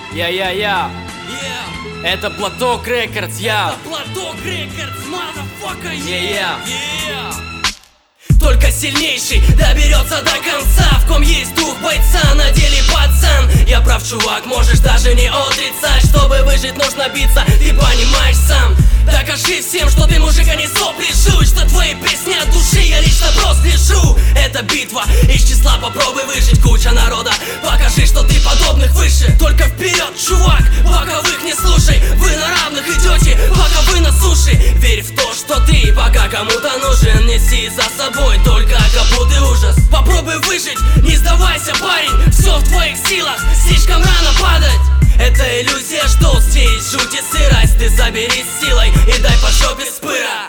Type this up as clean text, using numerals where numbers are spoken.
Я. Это Платок Рекордс, я. Платок Рекордс, motherfucker, Yeah. Только сильнейший доберется до конца, в ком есть дух бойца, на деле пацан. Я прав, чувак, можешь даже не отрицать. Чтобы выжить, нужно биться, ты понимаешь сам. Докажи всем, что ты мужик, а не сопли жуй, что твои песни от души, я лично просто лежу. Это битва, из числа попробуй выжить, куча народа. Покажи, что ты подобных выше. Только вперед, чувак, боковых не слушай. Вы на равных идете, пока вы на суше. Верь в то, что ты пока кому-то нужен. Неси за собой только капут и ужас. Попробуй выжить, не сдавайся, парень. Все в твоих силах, слишком рано падать. Это иллюзия, что здесь жуть и сырость. Ты заберись силой и дай по жопе с пыра.